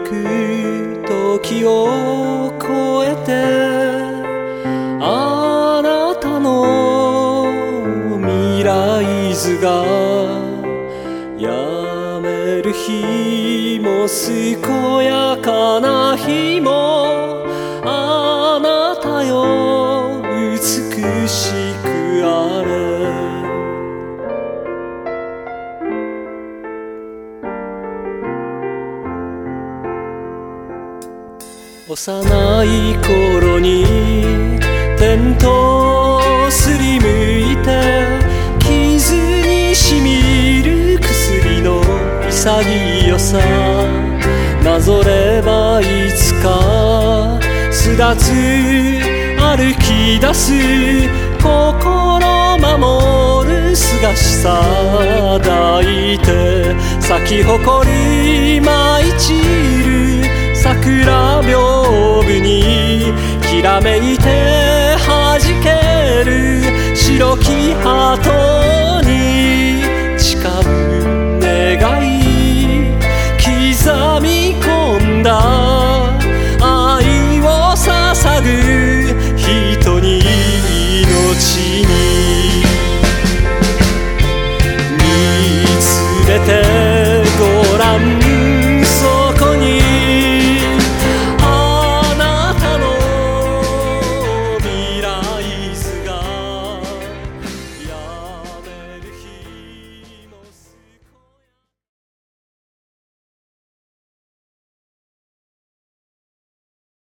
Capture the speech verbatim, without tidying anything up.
く時を越えてあなたの未来図がやめる日も健やかな日もあなたよ美しくあれ。幼い頃に点とすりむいて傷にしみる薬の潔さなぞればいつか巣立つ歩き出す心守るすがしさ抱いて咲き誇り舞い散る桜屏風にきらめいて弾ける白き鳩に誓う願い